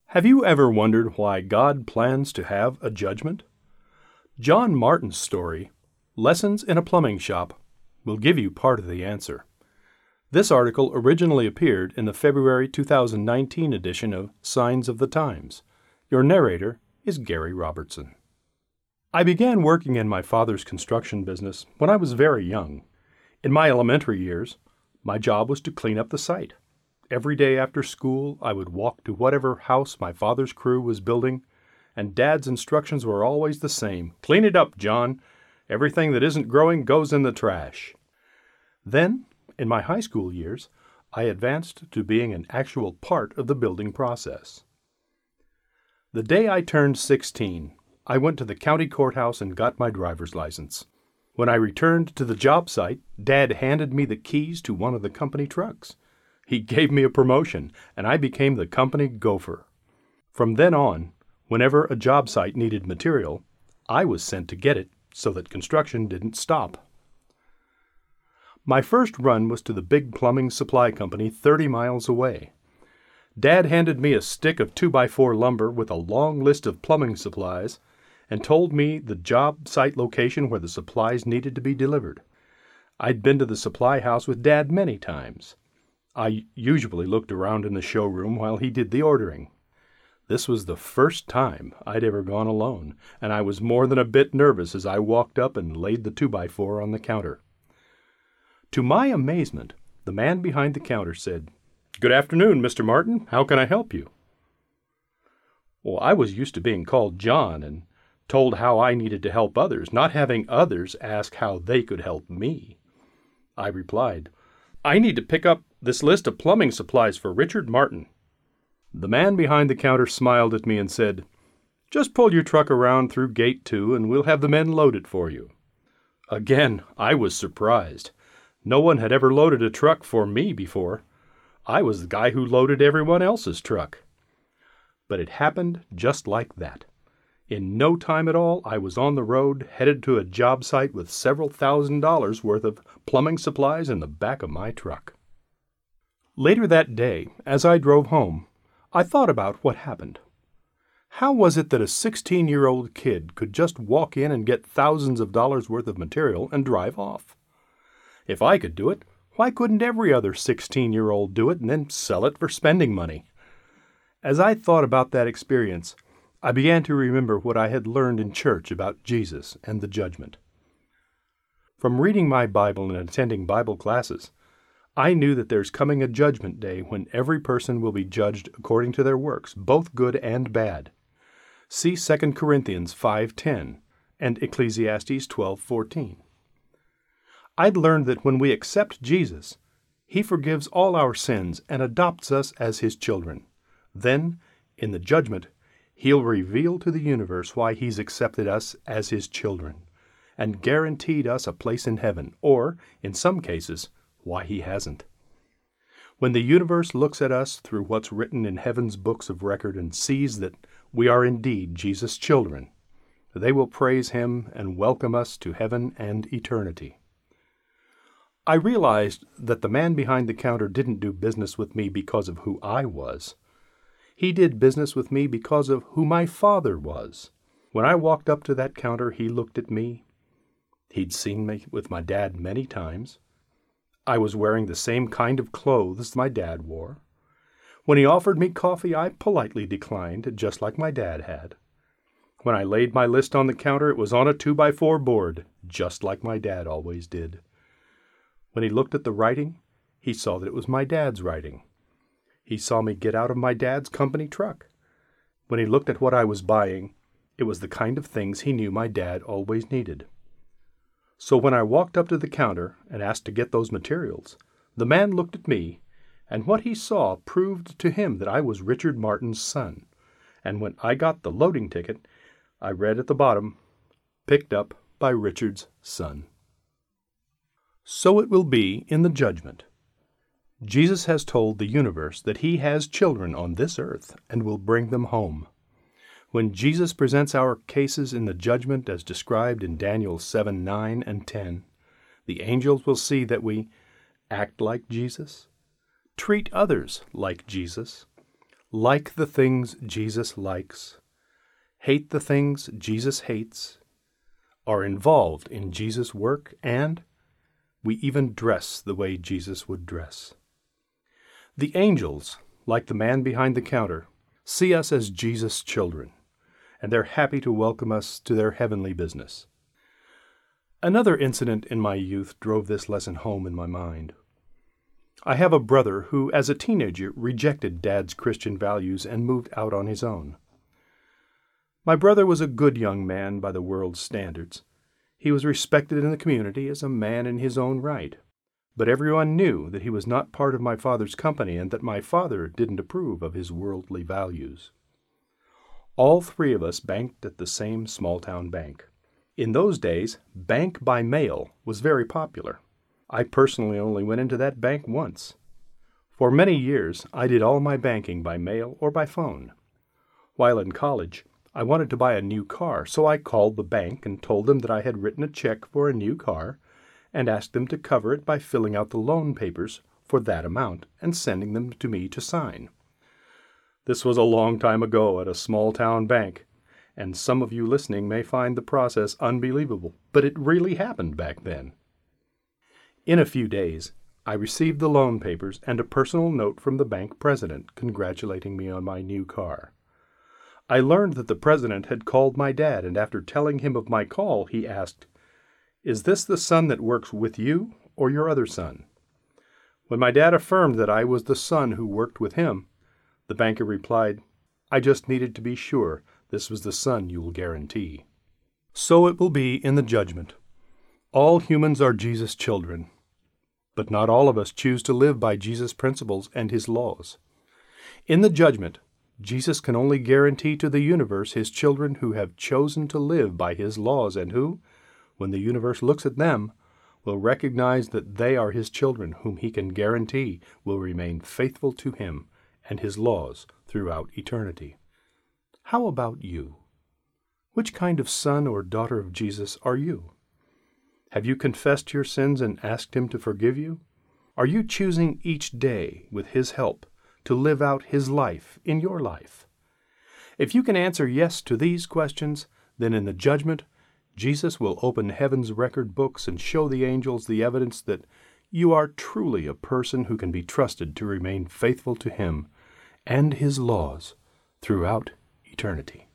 Have you ever wondered why God plans to have a judgment? John Martin's story, Lessons in a Plumbing Shop, will give you part of the answer. This article originally appeared in the February 2019 edition of Signs of the Times. Your narrator is Gary Robertson. I began working in my father's construction business when I was very young. In my elementary years, my job was to clean up the site. Every day after school, I would walk to whatever house my father's crew was building, and Dad's instructions were always the same. Clean it up, John. Everything that isn't growing goes in the trash. Then, in my high school years, I advanced to being an actual part of the building process. The day I turned 16, I went to the county courthouse and got my driver's license. When I returned to the job site, Dad handed me the keys to one of the company trucks. He gave me a promotion, and I became the company gopher. From then on, whenever a job site needed material, I was sent to get it so that construction didn't stop. My first run was to the big plumbing supply company 30 miles away. Dad handed me a stick of 2x4 lumber with a long list of plumbing supplies and told me the job site location where the supplies needed to be delivered. I'd been to the supply house with Dad many times. I usually looked around in the showroom while he did the ordering. This was the first time I'd ever gone alone, and I was more than a bit nervous as I walked up and laid the 2x4 on the counter. To my amazement, the man behind the counter said, "Good afternoon, Mr. Martin. How can I help you?" Well, I was used to being called John and told how I needed to help others, not having others ask how they could help me. I replied, "I need to pick up this list of plumbing supplies for Richard Martin." The man behind the counter smiled at me and said, "Just pull your truck around through gate 2 and we'll have the men load it for you." Again, I was surprised. No one had ever loaded a truck for me before. I was the guy who loaded everyone else's truck. But it happened just like that. In no time at all, I was on the road, headed to a job site with several $1,000s worth of plumbing supplies in the back of my truck. Later that day, as I drove home, I thought about what happened. How was it that a 16-year-old kid could just walk in and get thousands of dollars worth of material and drive off? If I could do it, why couldn't every other 16-year-old do it and then sell it for spending money? As I thought about that experience, I began to remember what I had learned in church about Jesus and the judgment. From reading my Bible and attending Bible classes, I knew that there's coming a judgment day when every person will be judged according to their works, both good and bad. See 2 Corinthians 5:10 and Ecclesiastes 12:14. I'd learned that when we accept Jesus, He forgives all our sins and adopts us as His children. Then, in the judgment, He'll reveal to the universe why He's accepted us as His children and guaranteed us a place in heaven, or, in some cases, why He hasn't. When the universe looks at us through what's written in heaven's books of record and sees that we are indeed Jesus' children, they will praise Him and welcome us to heaven and eternity. I realized that the man behind the counter didn't do business with me because of who I was. He did business with me because of who my Father was. When I walked up to that counter, he looked at me. He'd seen me with my dad many times. I was wearing the same kind of clothes my dad wore. When he offered me coffee, I politely declined, just like my dad had. When I laid my list on the counter, it was on a 2x4 board, just like my dad always did. When he looked at the writing, he saw that it was my dad's writing. He saw me get out of my dad's company truck. When he looked at what I was buying, it was the kind of things he knew my dad always needed. So when I walked up to the counter and asked to get those materials, the man looked at me, and what he saw proved to him that I was Richard Martin's son. And when I got the loading ticket, I read at the bottom, "Picked up by Richard's son." So it will be in the judgment. Jesus has told the universe that He has children on this earth and will bring them home. When Jesus presents our cases in the judgment as described in Daniel 7:9 and 10, the angels will see that we act like Jesus, treat others like Jesus, like the things Jesus likes, hate the things Jesus hates, are involved in Jesus' work, and we even dress the way Jesus would dress. The angels, like the man behind the counter, see us as Jesus' children, and they're happy to welcome us to their heavenly business. Another incident in my youth drove this lesson home in my mind. I have a brother who, as a teenager, rejected Dad's Christian values and moved out on his own. My brother was a good young man by the world's standards. He was respected in the community as a man in his own right, but everyone knew that he was not part of my father's company and that my father didn't approve of his worldly values. All three of us banked at the same small-town bank. In those days, bank by mail was very popular. I personally only went into that bank once. For many years, I did all my banking by mail or by phone. While in college, I wanted to buy a new car, so I called the bank and told them that I had written a check for a new car and asked them to cover it by filling out the loan papers for that amount and sending them to me to sign. This was a long time ago at a small-town bank, and some of you listening may find the process unbelievable, but it really happened back then. In a few days, I received the loan papers and a personal note from the bank president congratulating me on my new car. I learned that the president had called my dad, and after telling him of my call, he asked, "Is this the son that works with you or your other son?" When my dad affirmed that I was the son who worked with him, the banker replied, "I just needed to be sure this was the son you will guarantee." So it will be in the judgment. All humans are Jesus' children, but not all of us choose to live by Jesus' principles and his laws. In the judgment, Jesus can only guarantee to the universe his children who have chosen to live by his laws and who, when the universe looks at them, will recognize that they are his children whom he can guarantee will remain faithful to him and his laws throughout eternity. How about you? Which kind of son or daughter of Jesus are you? Have you confessed your sins and asked him to forgive you? Are you choosing each day, with his help, to live out his life in your life? If you can answer yes to these questions, then in the judgment, Jesus will open heaven's record books and show the angels the evidence that you are truly a person who can be trusted to remain faithful to him and his laws throughout eternity.